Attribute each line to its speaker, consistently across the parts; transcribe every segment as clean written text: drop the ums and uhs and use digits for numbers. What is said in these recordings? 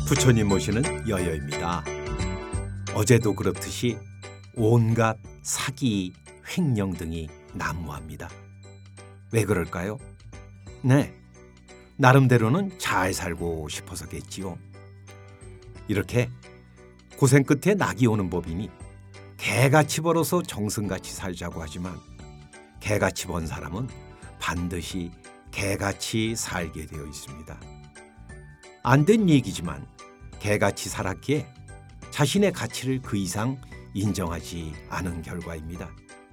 Speaker 1: 부처님 모시는 여여입니다. 어제도 그렇듯이 온갖 사기, 횡령 등이 난무합니다. 왜 그럴까요? 네, 나름대로는 잘 살고 싶어서겠지요. 이렇게 고생 끝에 낙이 오는 법이니 개같이 벌어서 정승같이 살자고 하지만 개같이 번 사람은 반드시 개같이 살게 되어 있습니다. 안 된 얘기지만 개같이 살았기에 자신의 가치를 그 이상 인정하지 않은 결과입니다.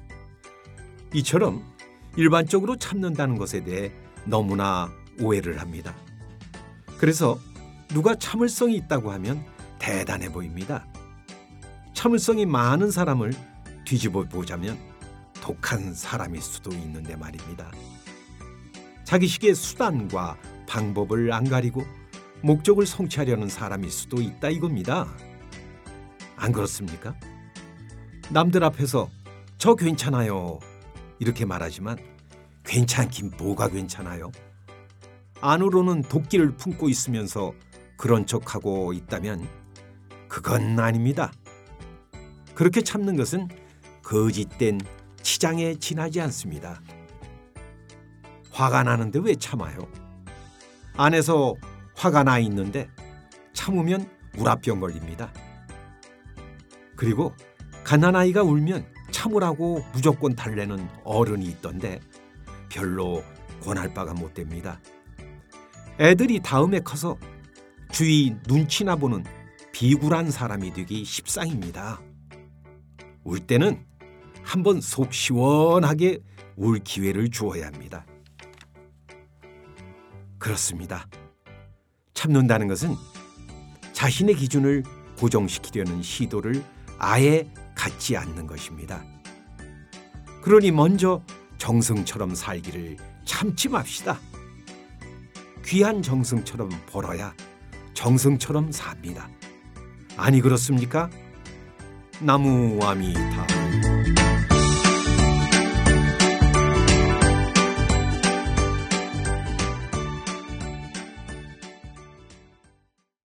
Speaker 1: 이처럼 일반적으로 참는다는 것에 대해 너무나 오해를 합니다. 그래서 누가 참을성이 있다고 하면 대단해 보입니다. 참을성이 많은 사람을 뒤집어 보자면 독한 사람일 수도 있는데 말입니다. 자기식의 수단과 방법을 안 가리고 목적을 성취하려는 사람일 수도 있다 이겁니다. 안 그렇습니까? 남들 앞에서 저 괜찮아요 이렇게 말하지만 괜찮긴 뭐가 괜찮아요? 안으로는 도끼를 품고 있으면서 그런 척하고 있다면 그건 아닙니다. 그렇게 참는 것은 거짓된 치장에 지나지 않습니다. 화가 나는데 왜 참아요? 안에서 화가 나 있는데 참으면 우라병 걸립니다. 그리고 갓난아이가 울면 참으라고 무조건 달래는 어른이 있던데 별로 권할 바가 못 됩니다. 애들이 다음에 커서 주위 눈치나 보는 비굴한 사람이 되기 십상입니다. 울 때는 한번 속 시원하게 울 기회를 주어야 합니다. 그렇습니다. 참는다는 것은 자신의 기준을 고정시키려는 시도를 아예 갖지 않는 것입니다. 그러니 먼저 정승처럼 살기를 참지 맙시다. 귀한 정승처럼 벌어야 정승처럼 삽니다. 아니 그렇습니까? 나무아미타.